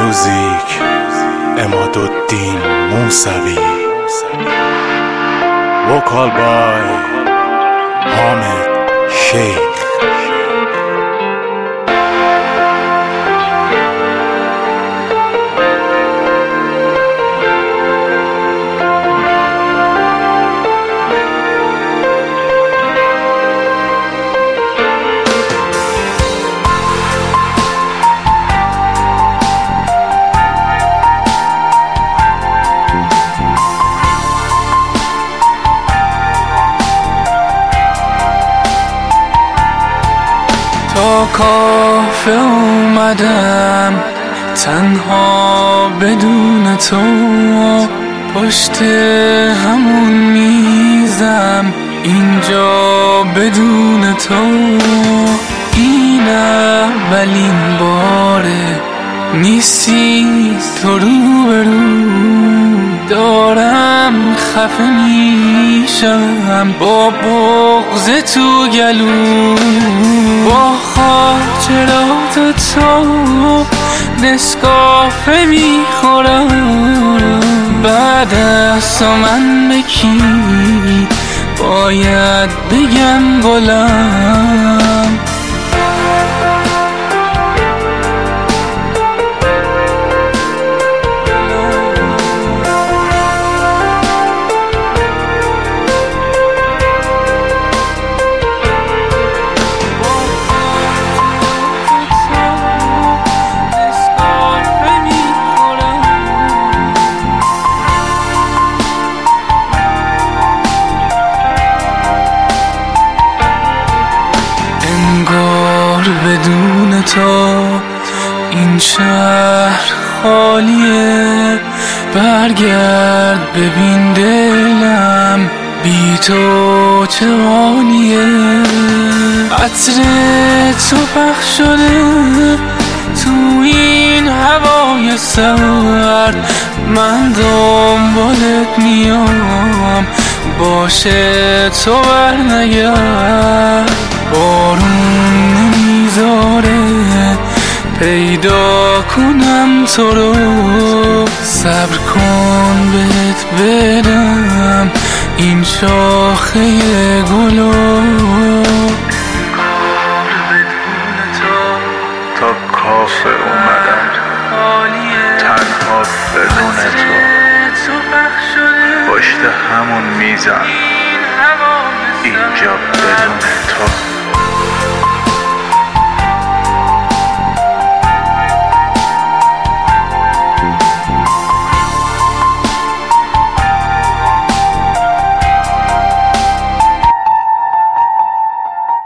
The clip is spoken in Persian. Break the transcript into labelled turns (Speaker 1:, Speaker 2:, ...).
Speaker 1: موزیک عمادالدین موسوی، وکال بای حامد شیخ.
Speaker 2: تا کافه اومدم تنها بدون تو، پشت همون میزم اینجا بدون تو. این اولین باره نیستی تو روبرو، دارم خفه میشم با بغض تو گلو. با خاطرات تو نسکافه میخورم، بعد از تو من به کی باید بگم گلم؟ بدون تو این شهر خالیه، برگرد ببین دلم بی تو چه حالیه. عطر تو پخش شده تو این هوای سرد، من دنبالت میام باشه تو برنگرد. بارون نمیذاره پیدا کنم تو رو، صبر کن بهت بدم این شاخه گلو. بدون
Speaker 3: تا کافه اومدم تنها بدون تو، پشت همون میزم اینجا بدون تو.